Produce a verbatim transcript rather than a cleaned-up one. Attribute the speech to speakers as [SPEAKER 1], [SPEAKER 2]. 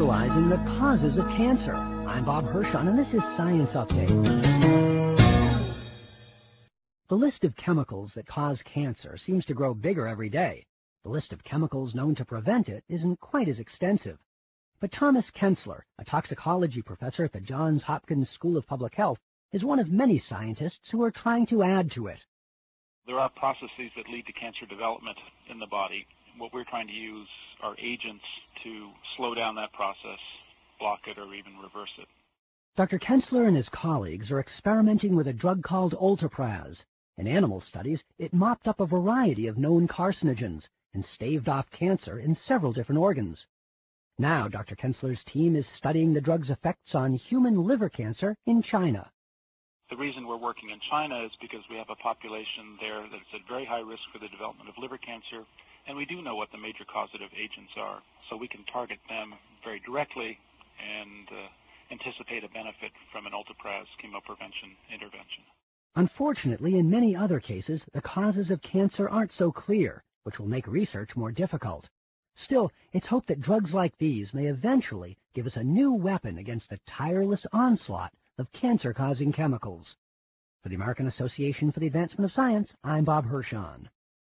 [SPEAKER 1] neutralizing the causes of cancer. I'm Bob Hirschon, and this is Science Update. The list of chemicals that cause cancer seems to grow bigger every day. The list of chemicals known to prevent it isn't quite as extensive. But Thomas Kensler, a toxicology professor at the Johns Hopkins School of Public Health, is one of many scientists who are trying to add to it.
[SPEAKER 2] There are processes that lead to cancer development in the body. What we're trying to use are agents to slow down that process, block it, or even reverse it.
[SPEAKER 1] Doctor Kensler and his colleagues are experimenting with a drug called Ultipraz. In animal studies, it mopped up a variety of known carcinogens and staved off cancer in several different organs. Now, Doctor Kensler's team is studying the drug's effects on human liver cancer in China.
[SPEAKER 2] The reason we're working in China is because we have a population there that's at very high risk for the development of liver cancer, and we do know what the major causative agents are, so we can target them very directly and uh, anticipate a benefit from an Ultipraz chemoprevention intervention.
[SPEAKER 1] Unfortunately, in many other cases, the causes of cancer aren't so clear, which will make research more difficult. Still, it's hoped that drugs like these may eventually give us a new weapon against the tireless onslaught of cancer-causing chemicals. For the American Association for the Advancement of Science, I'm Bob Hirschon.